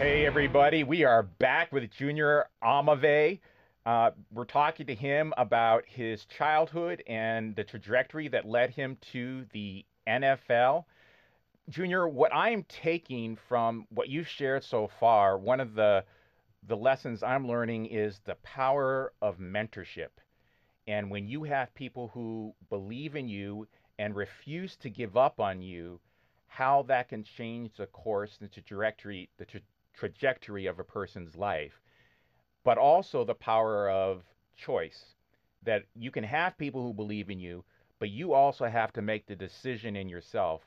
Hey everybody, we are back with Junior Amave. We're talking to him about his childhood and the trajectory that led him to the NFL. Junior, what I'm taking from what you've shared so far, one of the lessons I'm learning is the power of mentorship. And when you have people who believe in you and refuse to give up on you, how that can change the course and trajectory of a person's life. But also the power of choice, that you can have people who believe in you, but you also have to make the decision in yourself.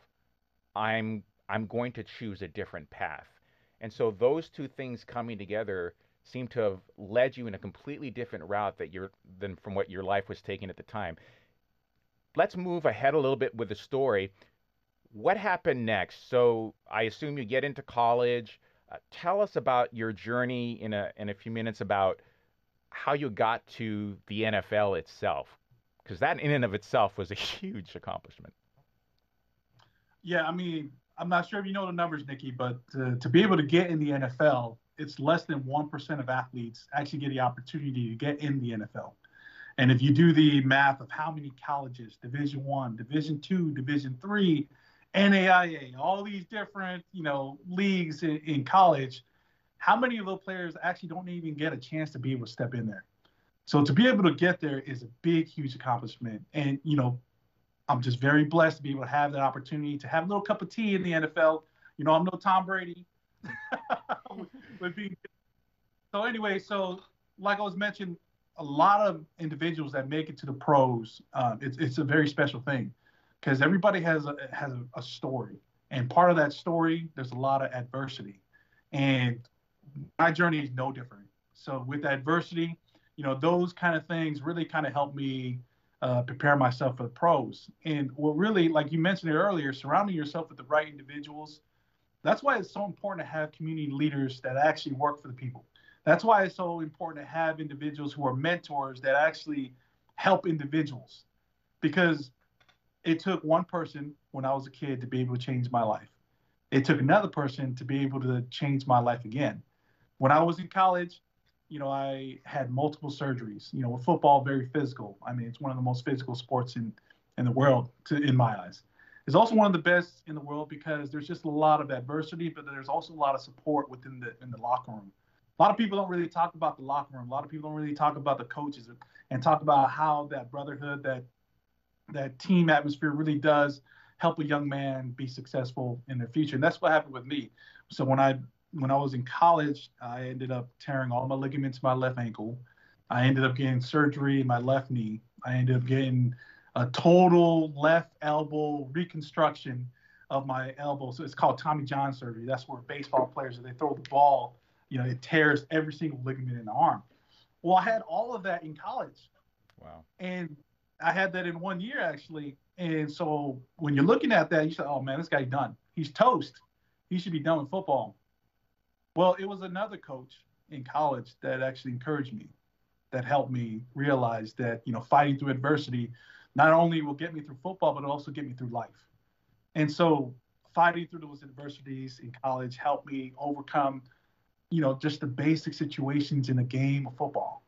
I'm going to choose a different path. And so those two things coming together seem to have led you in a completely different route than from what your life was taking at the time. Let's move ahead a little bit with the story. What happened next? So I assume you get into college. Tell us about your journey in a few minutes about how you got to the NFL itself, because that in and of itself was a huge accomplishment. Yeah, I mean, I'm not sure if you know the numbers, Nikki, but to be able to get in the NFL, it's less than 1% of athletes actually get the opportunity to get in the NFL. And if you do the math of how many colleges, Division One, Division Two, Division Three, NAIA, all these different, leagues in college, how many of those players actually don't even get a chance to be able to step in there? So to be able to get there is a big, huge accomplishment. And, I'm just very blessed to be able to have that opportunity to have a little cup of tea in the NFL. I'm no Tom Brady. with being so anyway, so like I was mentioning, a lot of individuals that make it to the pros, it's a very special thing because everybody has a story, and part of that story, there's a lot of adversity, and my journey is no different. So with adversity, those kind of things really kind of help me prepare myself for the pros. And what really, like you mentioned it earlier, surrounding yourself with the right individuals. That's why it's so important to have community leaders that actually work for the people. That's why it's so important to have individuals who are mentors that actually help individuals. Because it took one person when I was a kid to be able to change my life. It took another person to be able to change my life again. When I was in college, I had multiple surgeries. With football, very physical. I mean, it's one of the most physical sports in the world, in my eyes. It's also one of the best in the world because there's just a lot of adversity, but there's also a lot of support within the locker room. A lot of people don't really talk about the locker room. A lot of people don't really talk about the coaches and talk about how that brotherhood, that team atmosphere really does help a young man be successful in their future. And that's what happened with me. So when I was in college, I ended up tearing all my ligaments in my left ankle. I ended up getting surgery in my left knee. I ended up getting a total left elbow reconstruction of my elbow. So it's called Tommy John surgery. That's where baseball players, if they throw the ball, it tears every single ligament in the arm. Well, I had all of that in college. Wow. And I had that in 1 year actually. And so when you're looking at that, you say, oh man, this guy's done. He's toast. He should be done with football. Well, it was another coach in college that actually encouraged me, that helped me realize that, fighting through adversity not only will get me through football, but it'll also get me through life. And so fighting through those adversities in college helped me overcome, just the basic situations in a game of football.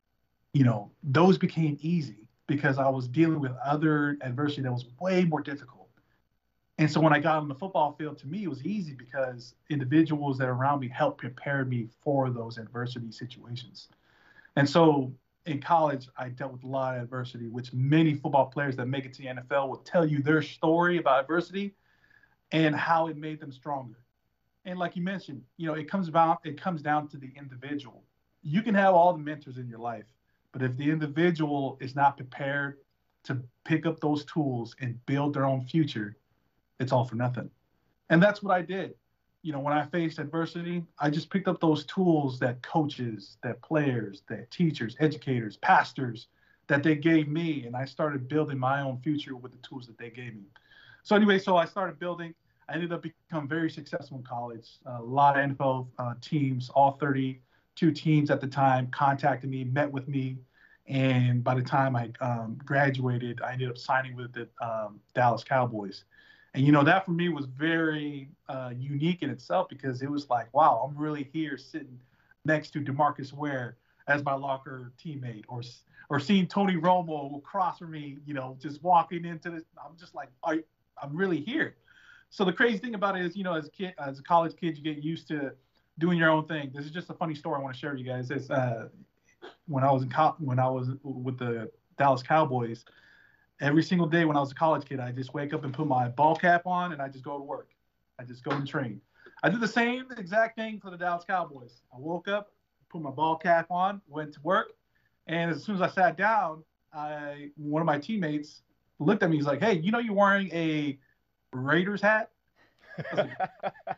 Those became easy because I was dealing with other adversity that was way more difficult. And so when I got on the football field, to me, it was easy because individuals that are around me helped prepare me for those adversity situations. And so in college, I dealt with a lot of adversity, which many football players that make it to the NFL will tell you their story about adversity and how it made them stronger. And like you mentioned, it comes down to the individual. You can have all the mentors in your life, but if the individual is not prepared to pick up those tools and build their own future, it's all for nothing. And that's what I did. When I faced adversity, I just picked up those tools that coaches, that players, that teachers, educators, pastors, that they gave me, and I started building my own future with the tools that they gave me. So anyway, so I started building. I ended up becoming very successful in college. A lot of NFL teams, all 32 teams at the time, contacted me, met with me, and by the time I graduated, I ended up signing with the Dallas Cowboys. And that for me was very unique in itself, because it was like, wow, I'm really here sitting next to DeMarcus Ware as my locker teammate, or seeing Tony Romo across from me, just walking into this. I'm just like, I'm really here. So the crazy thing about it is, as a college kid, you get used to doing your own thing. This is just a funny story I want to share with you guys. It's when I was when I was with the Dallas Cowboys. Every single day when I was a college kid, I just wake up and put my ball cap on, and I just go to work. I just go and train. I did the same exact thing for the Dallas Cowboys. I woke up, put my ball cap on, went to work, and as soon as I sat down, one of my teammates looked at me. He's like, "Hey, you're wearing a Raiders hat?" I was like,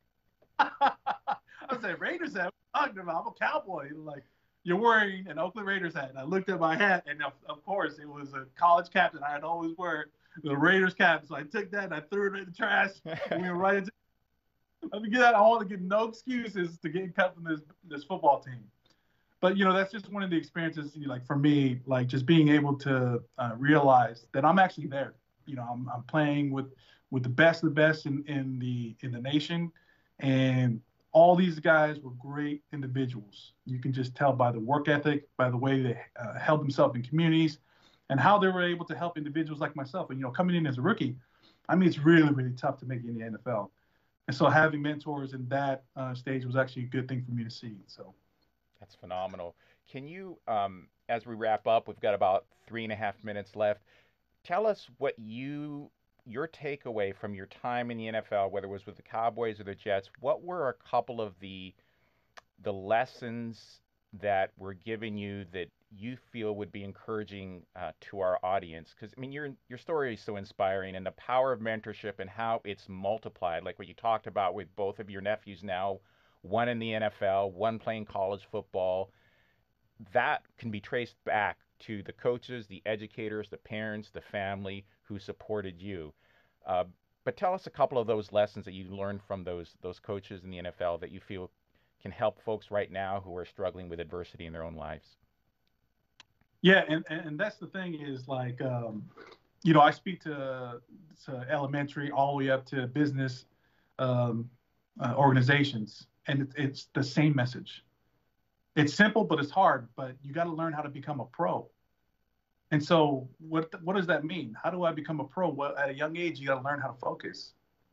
I said, "Raiders hat? What are you talking about? I'm a Cowboy." Like, "You're wearing an Oakland Raiders hat." And I looked at my hat, and of course, it was a college cap that I had always wear, the Raiders cap. So I took that and I threw it in the trash. And we went right into. I mean, I want to give no excuses to getting cut from this football team. But that's just one of the experiences. Like for me, like just being able to realize that I'm actually there. I'm playing with the best of the best in the nation, and all these guys were great individuals. You can just tell by the work ethic, by the way they held themselves in communities, and how they were able to help individuals like myself. And coming in as a rookie, I mean, it's really, really tough to make it in the NFL. And so having mentors in that stage was actually a good thing for me to see. So That's phenomenal. Can you, as we wrap up, we've got about 3.5 minutes left. Tell us what your takeaway from your time in the NFL, whether it was with the Cowboys or the Jets. What were a couple of the lessons that were given you that you feel would be encouraging to our audience? Because I mean, your story is so inspiring, and the power of mentorship and how it's multiplied, like what you talked about with both of your nephews now, one in the NFL, one playing college football. That can be traced back to the coaches, the educators, the parents, the family who supported you. Uh, but tell us a couple of those lessons that you learned from those coaches in the NFL that you feel can help folks right now who are struggling with adversity in their own lives. yeah, and that's the thing is like I speak to elementary all the way up to business um, organizations, and it's the same message. It's simple, but it's hard. But you got to learn how to become a pro. And so, what does that mean? How do I become a pro? Well, at a young age, you got to learn how to focus.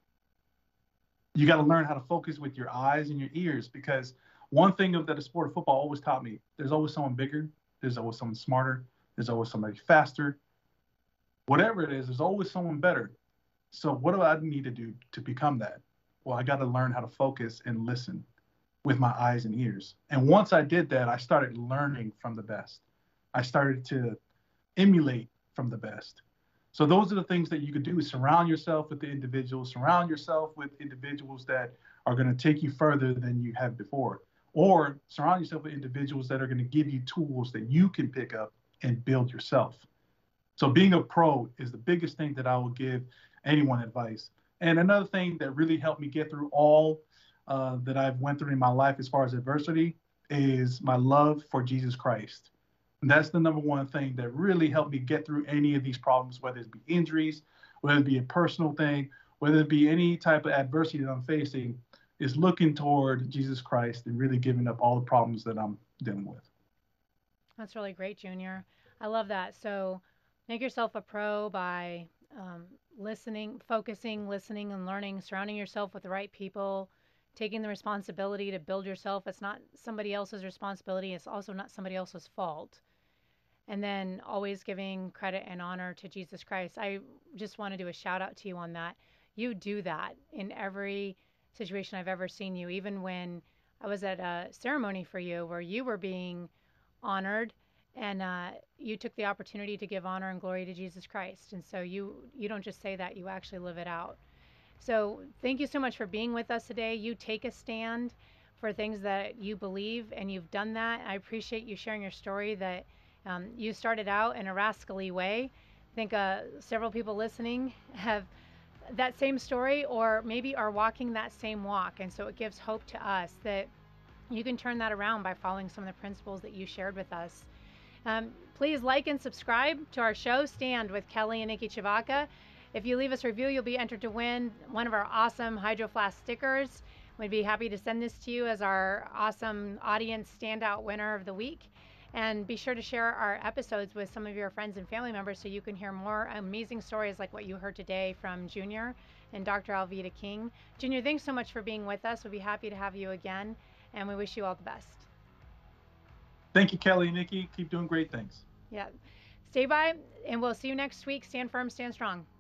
You got to learn how to focus with your eyes and your ears, because one thing that the sport of football always taught me: there's always someone bigger, there's always someone smarter, there's always somebody faster. Whatever it is, there's always someone better. So, what do I need to do to become that? Well, I got to learn how to focus and listen with my eyes and ears. And once I did that, I started learning from the best. I started to emulate from the best. So those are the things that you could do: is surround yourself with the individuals, surround yourself with individuals that are going to take you further than you have before, or surround yourself with individuals that are going to give you tools that you can pick up and build yourself. So being a pro is the biggest thing that I will give anyone advice. And another thing that really helped me get through all that I've went through in my life as far as adversity is my love for Jesus Christ. And that's the number one thing that really helped me get through any of these problems, whether it be injuries, whether it be a personal thing, whether it be any type of adversity that I'm facing, is looking toward Jesus Christ and really giving up all the problems that I'm dealing with. That's really great, Junior. I love that. So make yourself a pro by listening, focusing, listening, and learning, surrounding yourself with the right people, taking the responsibility to build yourself. It's not somebody else's responsibility, it's also not somebody else's fault. And then always giving credit and honor to Jesus Christ. I just want to do a shout out to you on that. You do that in every situation I've ever seen you, even when I was at a ceremony for you where you were being honored, and you took the opportunity to give honor and glory to Jesus Christ. And so you don't just say that, you actually live it out. So thank you so much for being with us today. You take a stand for things that you believe, and you've done that. I appreciate you sharing your story that you started out in a rascally way. I think several people listening have that same story, or maybe are walking that same walk. And so it gives hope to us that you can turn that around by following some of the principles that you shared with us. Please like and subscribe to our show, Stand with Kelly and Nikki Chivaka. If you leave us a review, you'll be entered to win one of our awesome Hydro Flask stickers. We'd be happy to send this to you as our awesome audience standout winner of the week. And be sure to share our episodes with some of your friends and family members so you can hear more amazing stories like what you heard today from Junior and Dr. Alveda King. Junior, thanks so much for being with us. We'll be happy to have you again, and we wish you all the best. Thank you, Kelly and Nikki. Keep doing great things. Yeah. Stay by, and we'll see you next week. Stand firm, stand strong.